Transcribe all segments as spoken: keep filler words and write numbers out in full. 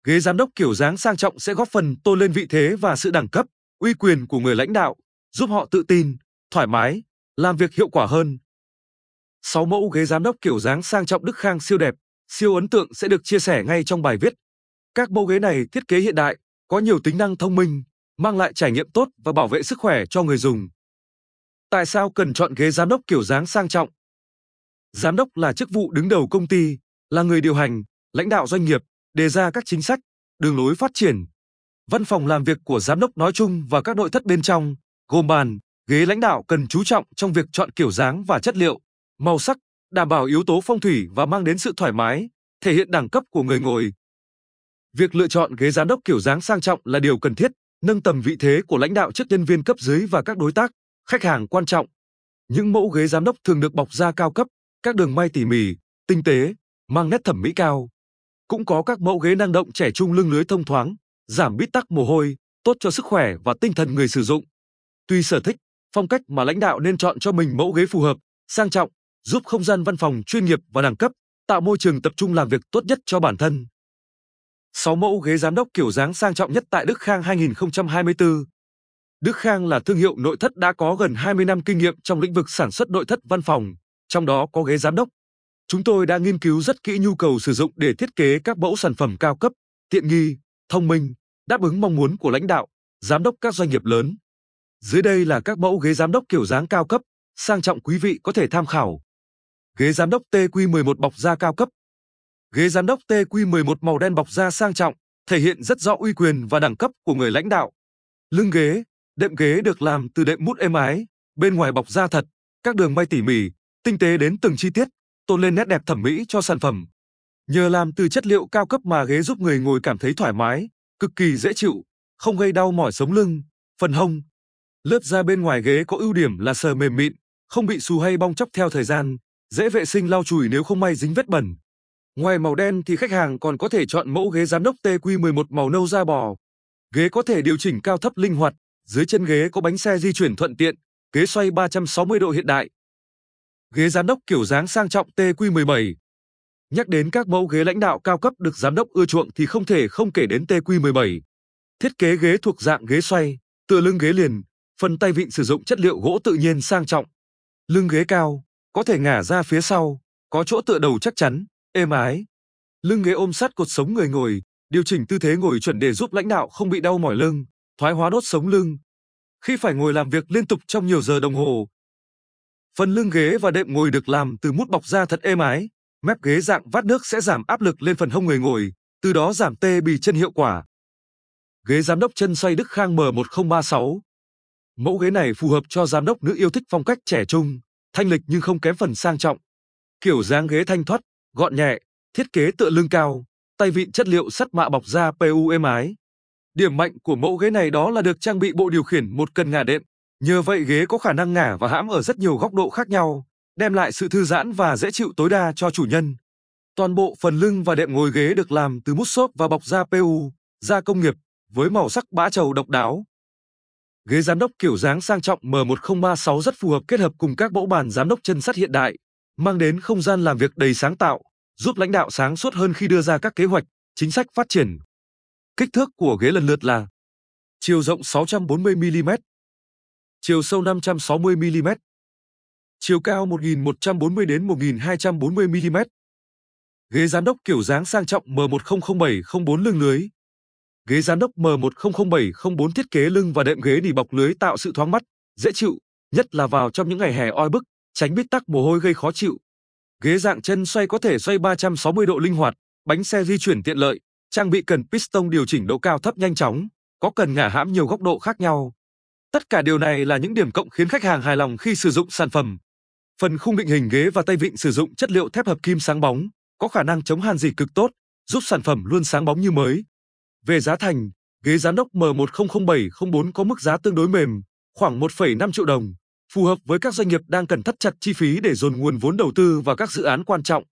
Ghế giám đốc kiểu dáng sang trọng sẽ góp phần tôn lên vị thế và sự đẳng cấp, uy quyền của người lãnh đạo, giúp họ tự tin, thoải mái, làm việc hiệu quả hơn. sáu mẫu ghế giám đốc kiểu dáng sang trọng Đức Khang siêu đẹp, siêu ấn tượng sẽ được chia sẻ ngay trong bài viết. Các mẫu ghế này thiết kế hiện đại, có nhiều tính năng thông minh, mang lại trải nghiệm tốt và bảo vệ sức khỏe cho người dùng. Tại sao cần chọn ghế giám đốc kiểu dáng sang trọng? Giám đốc là chức vụ đứng đầu công ty, là người điều hành, lãnh đạo doanh nghiệp, đề ra các chính sách, đường lối phát triển. Văn phòng làm việc của giám đốc nói chung và các nội thất bên trong, gồm bàn, ghế lãnh đạo cần chú trọng trong việc chọn kiểu dáng và chất liệu, màu sắc, đảm bảo yếu tố phong thủy và mang đến sự thoải mái, thể hiện đẳng cấp của người ngồi. Việc lựa chọn ghế giám đốc kiểu dáng sang trọng là điều cần thiết, nâng tầm vị thế của lãnh đạo trước nhân viên cấp dưới và các đối tác, khách hàng quan trọng. Những mẫu ghế giám đốc thường được bọc da cao cấp, các đường may tỉ mỉ, tinh tế, mang nét thẩm mỹ cao. Cũng có các mẫu ghế năng động trẻ trung lưng lưới thông thoáng, giảm bít tắc mồ hôi, tốt cho sức khỏe và tinh thần người sử dụng. Tùy sở thích, phong cách mà lãnh đạo nên chọn cho mình mẫu ghế phù hợp, sang trọng, giúp không gian văn phòng chuyên nghiệp và đẳng cấp, tạo môi trường tập trung làm việc tốt nhất cho bản thân. sáu mẫu ghế giám đốc kiểu dáng sang trọng nhất tại Đức Khang hai nghìn không trăm hai mươi tư. Đức Khang là thương hiệu nội thất đã có gần hai mươi năm kinh nghiệm trong lĩnh vực sản xuất nội thất văn phòng, trong đó có ghế giám đốc. Chúng tôi đã nghiên cứu rất kỹ nhu cầu sử dụng để thiết kế các mẫu sản phẩm cao cấp, tiện nghi, thông minh, đáp ứng mong muốn của lãnh đạo, giám đốc các doanh nghiệp lớn. Dưới đây là các mẫu ghế giám đốc kiểu dáng cao cấp, sang trọng quý vị có thể tham khảo. Ghế giám đốc T Q mười một bọc da cao cấp. Ghế giám đốc T Q mười một màu đen bọc da sang trọng, thể hiện rất rõ uy quyền và đẳng cấp của người lãnh đạo. Lưng ghế, đệm ghế được làm từ đệm mút êm ái, bên ngoài bọc da thật, các đường may tỉ mỉ, tinh tế đến từng chi tiết, tôn lên nét đẹp thẩm mỹ cho sản phẩm. Nhờ làm từ chất liệu cao cấp mà ghế giúp người ngồi cảm thấy thoải mái, cực kỳ dễ chịu, không gây đau mỏi sống lưng, phần hông. Lớp da bên ngoài ghế có ưu điểm là sờ mềm mịn, không bị xù hay bong tróc theo thời gian, dễ vệ sinh lau chùi nếu không may dính vết bẩn. Ngoài màu đen thì khách hàng còn có thể chọn mẫu ghế giám đốc T Q mười một màu nâu da bò. Ghế có thể điều chỉnh cao thấp linh hoạt, dưới chân ghế có bánh xe di chuyển thuận tiện, ghế xoay ba trăm sáu mươi độ hiện đại. Ghế giám đốc kiểu dáng sang trọng T Q mười bảy. Nhắc đến các mẫu ghế lãnh đạo cao cấp được giám đốc ưa chuộng thì không thể không kể đến T Q mười bảy. Thiết kế ghế thuộc dạng ghế xoay, tựa lưng ghế liền, phần tay vịn sử dụng chất liệu gỗ tự nhiên sang trọng. Lưng ghế cao, có thể ngả ra phía sau, có chỗ tựa đầu chắc chắn, êm ái. Lưng ghế ôm sát cột sống người ngồi, điều chỉnh tư thế ngồi chuẩn để giúp lãnh đạo không bị đau mỏi lưng, thoái hóa đốt sống lưng khi phải ngồi làm việc liên tục trong nhiều giờ đồng hồ. Phần lưng ghế và đệm ngồi được làm từ mút bọc da thật êm ái, mép ghế dạng vát nước sẽ giảm áp lực lên phần hông người ngồi, từ đó giảm tê bì chân hiệu quả. Ghế giám đốc chân xoay Đức Khang M một không ba sáu. Mẫu ghế này phù hợp cho giám đốc nữ yêu thích phong cách trẻ trung, thanh lịch nhưng không kém phần sang trọng. Kiểu dáng ghế thanh thoát, gọn nhẹ, thiết kế tựa lưng cao, tay vịn chất liệu sắt mạ bọc da pê u êm ái. Điểm mạnh của mẫu ghế này đó là được trang bị bộ điều khiển một cần ngả đệm, nhờ vậy ghế có khả năng ngả và hãm ở rất nhiều góc độ khác nhau, đem lại sự thư giãn và dễ chịu tối đa cho chủ nhân. Toàn bộ phần lưng và đệm ngồi ghế được làm từ mút xốp và bọc da pê u, da công nghiệp, với màu sắc bã trầu độc đáo. Ghế giám đốc kiểu dáng sang trọng M một không ba sáu rất phù hợp kết hợp cùng các mẫu bàn giám đốc chân sắt hiện đại, mang đến không gian làm việc đầy sáng tạo, giúp lãnh đạo sáng suốt hơn khi đưa ra các kế hoạch, chính sách phát triển. Kích thước của ghế lần lượt là chiều rộng sáu trăm bốn mươi mi li mét, chiều sâu năm trăm sáu mươi mi li mét, chiều cao một nghìn một trăm bốn mươi đến một nghìn hai trăm bốn mươi mi li mét. Ghế giám đốc kiểu dáng sang trọng M một không không bảy không bốn lưng lưới. Ghế giám đốc M một không không bảy không bốn thiết kế lưng và đệm ghế nỉ bọc lưới tạo sự thoáng mắt, dễ chịu, nhất là vào trong những ngày hè oi bức, tránh bít tắc mồ hôi gây khó chịu. Ghế dạng chân xoay có thể xoay ba trăm sáu mươi độ linh hoạt, bánh xe di chuyển tiện lợi, trang bị cần piston điều chỉnh độ cao thấp nhanh chóng, có cần ngả hãm nhiều góc độ khác nhau. Tất cả điều này là những điểm cộng khiến khách hàng hài lòng khi sử dụng sản phẩm. Phần khung định hình ghế và tay vịn sử dụng chất liệu thép hợp kim sáng bóng, có khả năng chống hàn rỉ cực tốt, giúp sản phẩm luôn sáng bóng như mới. Về giá thành, ghế giám đốc M một không không bảy không bốn có mức giá tương đối mềm, khoảng một phẩy năm triệu đồng, phù hợp với các doanh nghiệp đang cần thắt chặt chi phí để dồn nguồn vốn đầu tư vào các dự án quan trọng.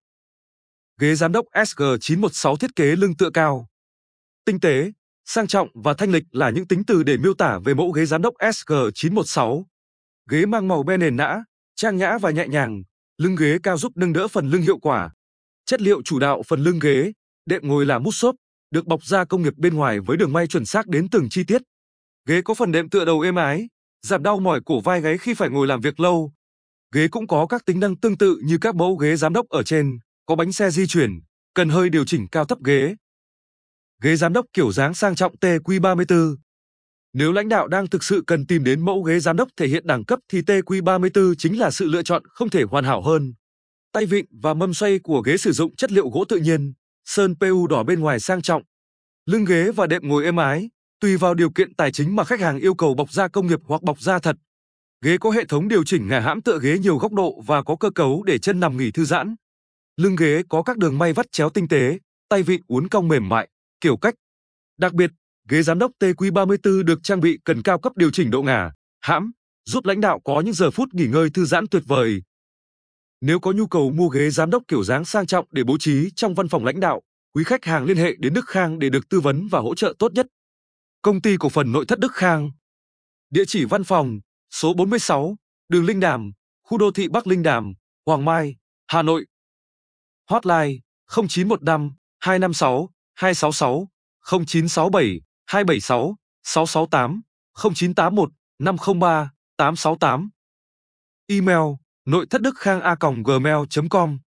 Ghế giám đốc S G chín một sáu thiết kế lưng tựa cao. Tinh tế, sang trọng và thanh lịch là những tính từ để miêu tả về mẫu ghế giám đốc S G chín một sáu. Ghế mang màu be nền nã, trang nhã và nhẹ nhàng, lưng ghế cao giúp nâng đỡ phần lưng hiệu quả. Chất liệu chủ đạo phần lưng ghế, đệm ngồi là mút xốp, được bọc da công nghiệp bên ngoài với đường may chuẩn xác đến từng chi tiết. Ghế có phần đệm tựa đầu êm ái, giảm đau mỏi cổ vai gáy khi phải ngồi làm việc lâu. Ghế cũng có các tính năng tương tự như các mẫu ghế giám đốc ở trên, có bánh xe di chuyển, cần hơi điều chỉnh cao thấp ghế. Ghế giám đốc kiểu dáng sang trọng T Q ba mươi tư. Nếu lãnh đạo đang thực sự cần tìm đến mẫu ghế giám đốc thể hiện đẳng cấp thì T Q ba mươi tư chính là sự lựa chọn không thể hoàn hảo hơn. Tay vịn và mâm xoay của ghế sử dụng chất liệu gỗ tự nhiên, sơn pê u đỏ bên ngoài sang trọng. Lưng ghế và đệm ngồi êm ái, tùy vào điều kiện tài chính mà khách hàng yêu cầu bọc da công nghiệp hoặc bọc da thật. Ghế có hệ thống điều chỉnh ngả hãm tựa ghế nhiều góc độ và có cơ cấu để chân nằm nghỉ thư giãn. Lưng ghế có các đường may vắt chéo tinh tế, tay vịn uốn cong mềm mại, kiểu cách. Đặc biệt, ghế giám đốc T Q ba mươi tư được trang bị cần cao cấp điều chỉnh độ ngả, hãm, giúp lãnh đạo có những giờ phút nghỉ ngơi thư giãn tuyệt vời. Nếu có nhu cầu mua ghế giám đốc kiểu dáng sang trọng để bố trí trong văn phòng lãnh đạo, quý khách hàng liên hệ đến Đức Khang để được tư vấn và hỗ trợ tốt nhất. Công ty cổ phần nội thất Đức Khang. Địa chỉ văn phòng, số bốn mươi sáu, đường Linh Đàm, khu đô thị Bắc Linh Đàm, Hoàng Mai, Hà Nội. Hotline không chín một năm hai năm sáu hai sáu sáu, không chín sáu bảy hai bảy sáu sáu sáu tám, không chín tám một năm không ba tám sáu tám. Email nội thất đức khang a còng gmail chấm com